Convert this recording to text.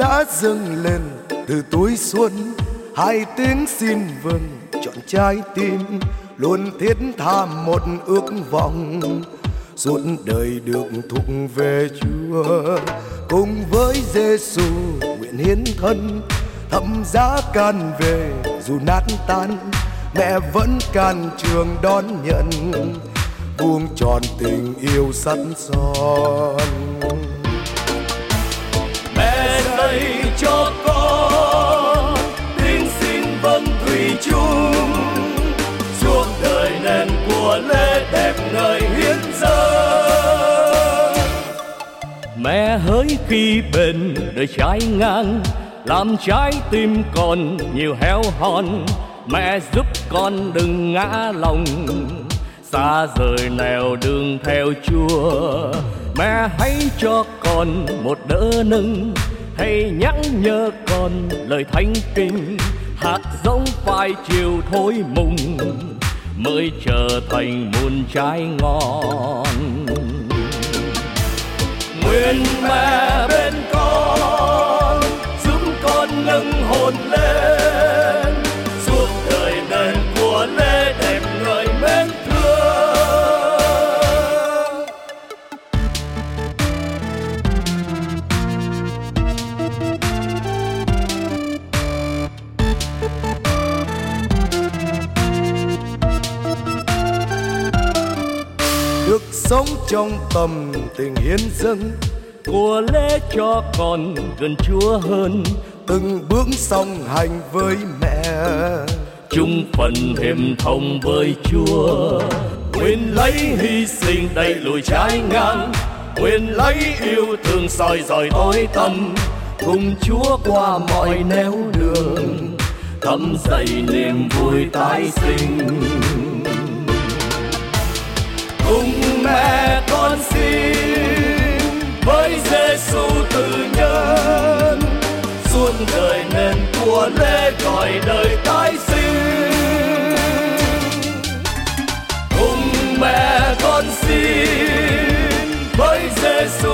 đã dâng lên từ tuổi xuân, hai tiếng xin vâng trọn trái tim, luôn thiết tha một ước vọng suốt đời được thuộc về Chúa. Cùng với Giêsu nguyện hiến thân, thậm giá can về dù nát tan, mẹ vẫn can trường đón nhận, vuông tròn tình yêu sẵn son. Mẹ dạy cho con tiếng xin vâng thủy chung, suốt đời nên của lễ đẹp ngời hiến dâng. Mẹ hỡi khi bên đời trái ngang, làm trái tim con nhiều héo hon, mẹ giúp con đừng ngã lòng, xa rời nẻo đường theo Chúa. Mẹ hãy cho con một đỡ nâng, hãy nhắc nhở con lời thánh kinh, hạt giống phải chiều thối mùng mới trở thành muôn trái ngon. Nguyện mẹ bên con giúp con nâng hồn lên, suốt đời nên của lễ đẹp người mến thương. Được sống trong tâm tình hiến dâng, của lễ cho con gần Chúa hơn, từng bước song hành với mẹ, chung phần hiệp thông với Chúa. Nguyện lấy hy sinh đẩy lùi trái ngang, nguyện lấy yêu thương soi dọi tối tâm, cùng Chúa qua mọi nẻo đường, thấm dậy niềm vui tái sinh. Cùng mẹ con xin với Giêsu từ nhân, suốt đời nên của lễ gọi đời tái sinh. Cùng mẹ con xin với Giêsu